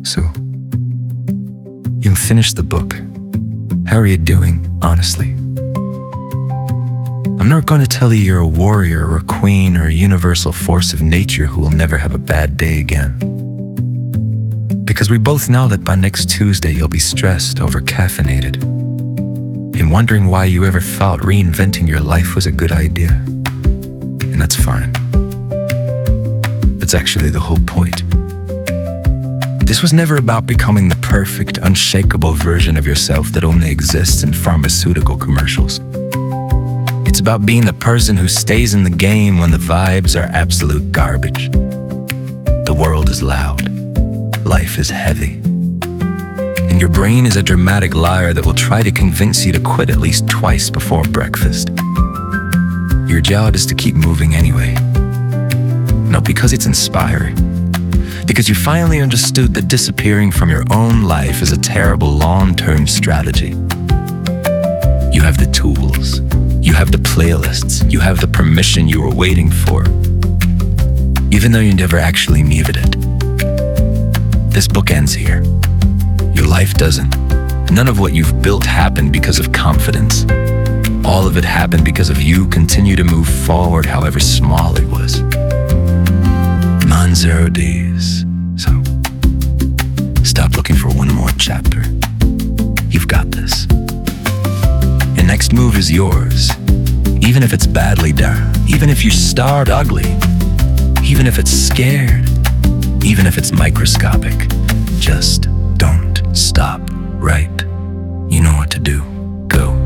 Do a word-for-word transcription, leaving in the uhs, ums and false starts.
So, you finished the book. How are you doing, honestly? I'm not going to tell you you're a warrior or a queen or a universal force of nature who will never have a bad day again. Because we both know that by next Tuesday you'll be stressed, over-caffeinated, and wondering why you ever thought reinventing your life was a good idea. And that's fine. That's actually the whole point. This was never about becoming the perfect, unshakable version of yourself that only exists in pharmaceutical commercials. It's about being the person who stays in the game when the vibes are absolute garbage. The world is loud. Life is heavy. And your brain is a dramatic liar that will try to convince you to quit at least twice before breakfast. Your job is to keep moving anyway. Not because it's inspiring, because you finally understood that disappearing from your own life is a terrible long-term strategy. You have the tools, you have the playlists, you have the permission you were waiting for, even though you never actually needed it. This book ends here. Your life doesn't. None of what you've built happened because of confidence. All of it happened because of you continue to move forward, however small it was. Non-zero days. So, stop looking for one more chapter. You've got this. Your next move is yours. Even if it's badly done. Even if you start ugly. Even if it's scared. Even if it's microscopic. Just don't stop, right? You know what to do. Go.